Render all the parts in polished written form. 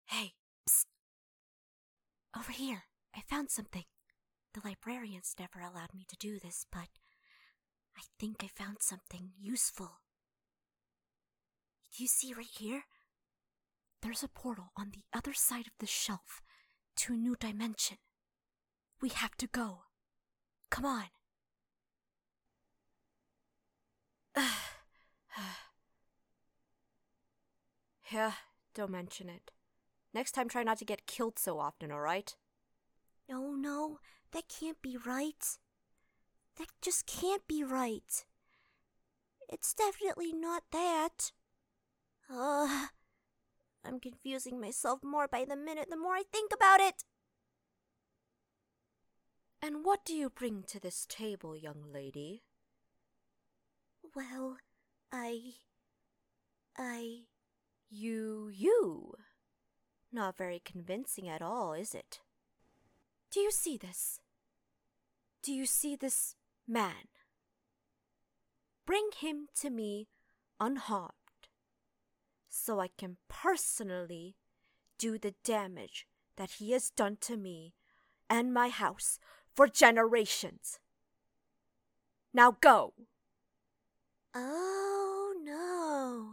Hey, psst. Over here, I found something. The librarians never allowed me to do this, but I think I found something useful. Do you see right here? There's a portal on the other side of the shelf to a new dimension. We have to go. Come on. Yeah, don't mention it. Next time try not to get killed so often, alright? No, that can't be right. That just can't be right. It's definitely not that. I'm confusing myself more by the minute the more I think about it. And what do you bring to this table, young lady? Well, You. Not very convincing at all, is it? Do you see this? Do you see this man? Bring him to me unharmed, so I can personally do the damage that he has done to me and my house for generations. Now go! Oh no.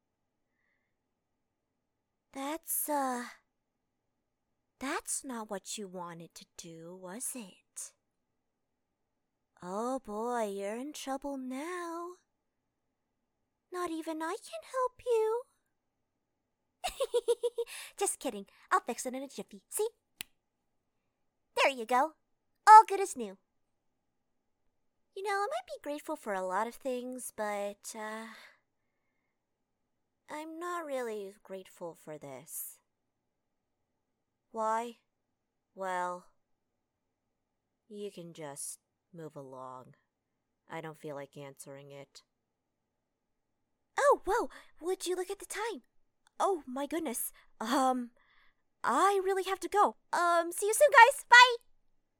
That's not what you wanted to do, was it? Oh boy, you're in trouble now. Not even I can help you. Just kidding. I'll fix it in a jiffy. See? There you go. All good as new. You know, I might be grateful for a lot of things, but, I'm not really grateful for this. Why? Well, you can just move along. I don't feel like answering it. Oh, whoa! Would you look at the time? Oh, my goodness. I really have to go. See you soon, guys. Bye!